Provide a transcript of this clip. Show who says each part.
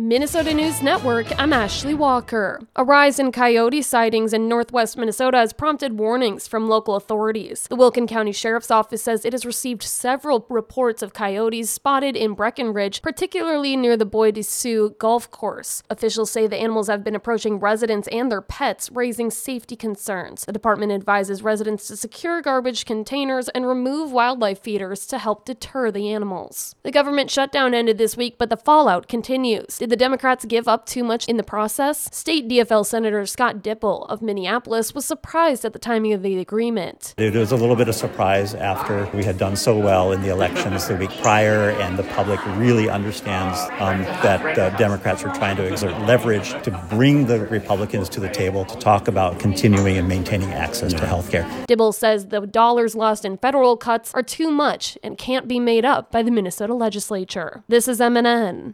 Speaker 1: Minnesota News Network, I'm Ashley Walker. A rise in coyote sightings in northwest Minnesota has prompted warnings from local authorities. The Wilkin County Sheriff's Office says it has received several reports of coyotes spotted in Breckenridge, particularly near the Bois de Sioux golf course. Officials say the animals have been approaching residents and their pets, raising safety concerns. The department advises residents to secure garbage containers and remove wildlife feeders to help deter the animals. The government shutdown ended this week, but the fallout continues. Did the Democrats give up too much in the process? State DFL Senator Scott Dipple of Minneapolis was surprised at the timing of the agreement.
Speaker 2: It was a little bit of surprise after we had done so well in the elections the week prior, and the public really understands that Democrats are trying to exert leverage to bring the Republicans to the table to talk about continuing and maintaining access to health care.
Speaker 1: Dibble says the dollars lost in federal cuts are too much and can't be made up by the Minnesota legislature. This is MNN.